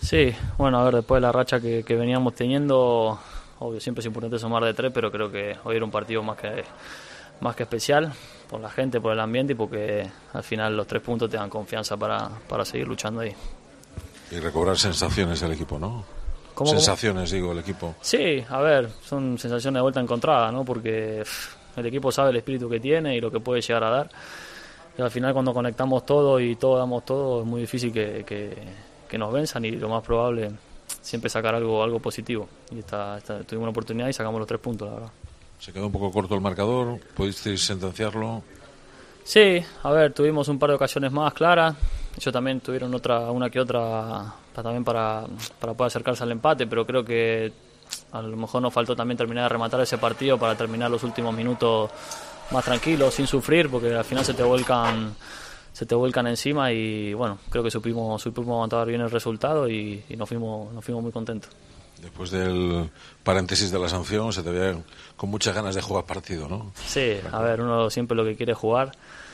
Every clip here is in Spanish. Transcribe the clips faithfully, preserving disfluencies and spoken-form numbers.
Sí, bueno, a ver, después de la racha que, que veníamos teniendo, obvio, siempre es importante sumar de tres, pero creo que hoy era un partido más que, más que especial, por la gente, por el ambiente y porque al final los tres puntos te dan confianza para, para seguir luchando ahí. Y recobrar sensaciones del equipo, ¿no? ¿Cómo, sensaciones, cómo? digo, el equipo. Sí, a ver, son sensaciones de vuelta encontrada, ¿no? Porque pff, el equipo sabe el espíritu que tiene y lo que puede llegar a dar. Y al final cuando conectamos todo y todos damos todo, es muy difícil que... que que nos venzan y lo más probable siempre sacar algo algo positivo y esta, esta, tuvimos una oportunidad y sacamos los tres puntos, la verdad. Se quedó un poco corto el marcador, ¿pudisteis sentenciarlo? Sí, a ver, tuvimos un par de ocasiones más claras, ellos también tuvieron otra una que otra para, también para, para poder acercarse al empate, pero creo que a lo mejor nos faltó también terminar de rematar ese partido para terminar los últimos minutos más tranquilos, sin sufrir, porque al final se te vuelcan se te vuelcan encima y bueno, creo que supimos, supimos aguantar bien el resultado y, y nos fuimos nos fuimos muy contentos. Después del paréntesis de la sanción se te veía con muchas ganas de jugar partido, ¿no? Sí, a ver, uno siempre lo que quiere es jugar.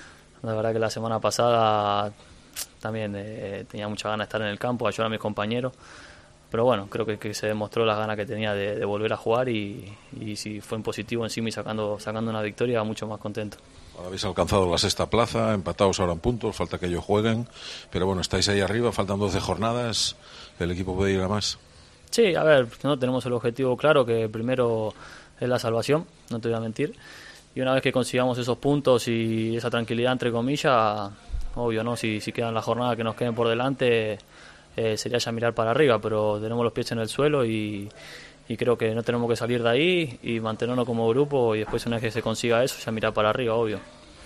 La verdad que la semana pasada también eh, tenía muchas ganas de estar en el campo, ayudar a mis compañeros, pero bueno, creo que, que se demostró las ganas que tenía de, de volver a jugar y, y si fue en positivo encima y sacando, sacando una victoria, mucho más contento. Ahora habéis alcanzado la sexta plaza, empatados ahora en puntos, falta que ellos jueguen, pero bueno, estáis ahí arriba, faltan doce jornadas, el equipo puede ir a más. Sí, a ver, no tenemos el objetivo claro, que primero es la salvación, no te voy a mentir, y una vez que consigamos esos puntos y esa tranquilidad entre comillas, obvio, ¿no? Si, si quedan las jornadas que nos queden por delante, eh, sería ya mirar para arriba, pero tenemos los pies en el suelo y... y creo que no tenemos que salir de ahí y mantenernos como grupo y después una vez que se consiga eso ya mirar para arriba, obvio.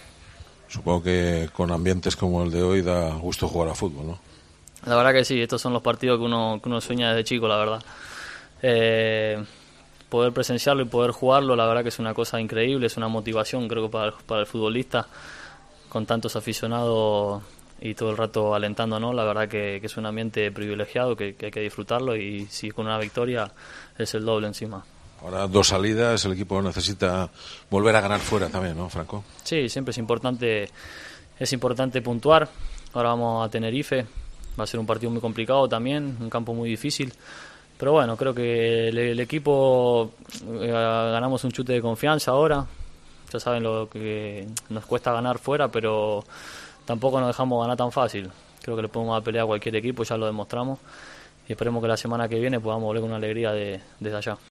Supongo que con ambientes como el de hoy da gusto jugar a fútbol, ¿no? La verdad que sí, estos son los partidos que uno, que uno sueña desde chico, la verdad. Eh, poder presenciarlo y poder jugarlo, la verdad que es una cosa increíble, es una motivación creo que para, para el futbolista, con tantos aficionados y todo el rato alentando, ¿no? La verdad que, que es un ambiente privilegiado, que, que hay que disfrutarlo y si con una victoria es el doble encima. Ahora dos salidas, el equipo necesita volver a ganar fuera también, ¿no, Franco? Sí, siempre es importante, es importante puntuar. Ahora vamos a Tenerife, va a ser un partido muy complicado también, un campo muy difícil. Pero bueno, creo que el, el equipo eh, ganamos un chute de confianza ahora. Ya saben lo que nos cuesta ganar fuera, pero tampoco nos dejamos ganar tan fácil. Creo que le podemos dar pelea a cualquier equipo, ya lo demostramos. Y esperemos que la semana que viene podamos volver con una alegría de, desde allá.